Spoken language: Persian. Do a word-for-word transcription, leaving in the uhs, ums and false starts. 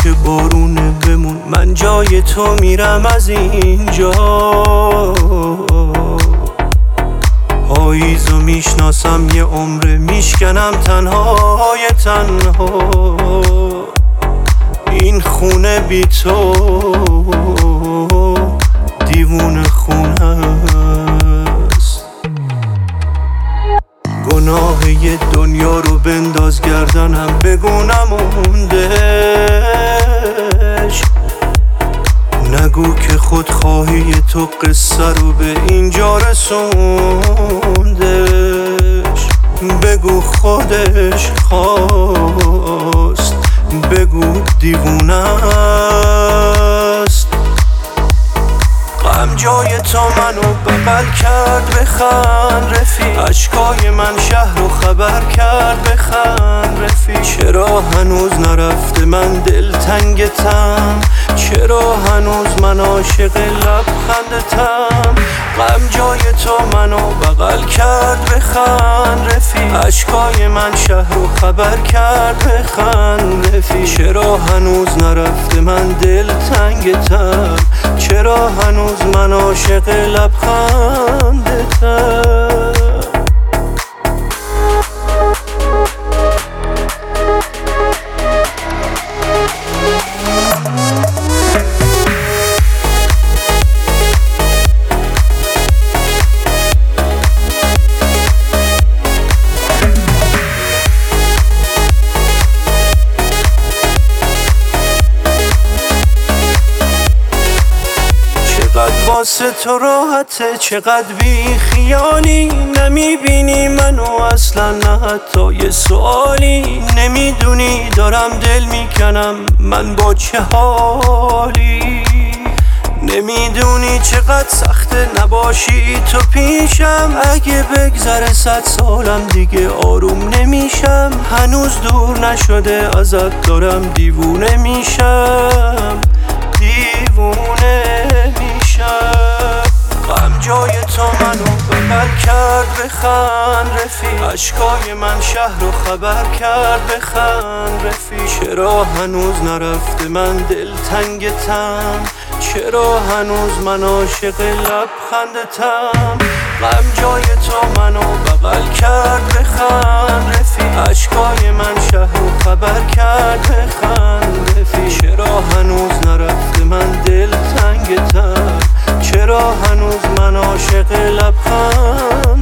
که بارونه بمون، من جای تو میرم از اینجا. پاییزو میشناسم یه عمره، میشکنم تنهای تنها. این خونه بی تو دیوونه خونه است. گناه یه دنیا رو بنداز گردنم، بگو نموندش. نگو که خودخواهی تو قصه رو به اینجا رسوندش. بگو خودش خواست، بگو دیوونه است. غم جای تو منو بغل کرد، بخند رفیق. اشکای من شهر رو خبر کرد، بخند رفیق. چرا هنوز نرفته من دلتنگتم، چرا هنوز من عاشق لبخندتم. غم جای تو منو بغل کرد، بخند رفیق. اشکای من شهر رو خبر کرد، بخند رفیق. چرا هنوز نرفته من دلتنگتم، چرا هنوز من عاشق لبخندتم. چقدر واسه تو راحته، چقدر بی خیالی. نمیبینی منو اصلا، نه حتی یه سوالی. نمیدونی دارم دل میکنم من با چه حالی. نمیدونی چقدر سخته نباشی تو پیشم. اگه بگذره صد سالم دیگه آروم نمیشم. هنوز دور نشده ازت، دارم دیوونه میشم، دیوونه میشم. غم جای تو منو بغل کرد، بخند رفیق. اشکای من شهر رو خبر کرد، بخند رفیق. چرا هنوز نرفته من دلتنگتم، چرا هنوز من عاشق لبخندتم. غم جای تو منو بغل کرد، بخند رفیق. اشکای من شهر رو خبر کرد، بخند رفیق. چرا هنوز نرفته من دلتنگتم، چرا هنوز من عاشق لبخند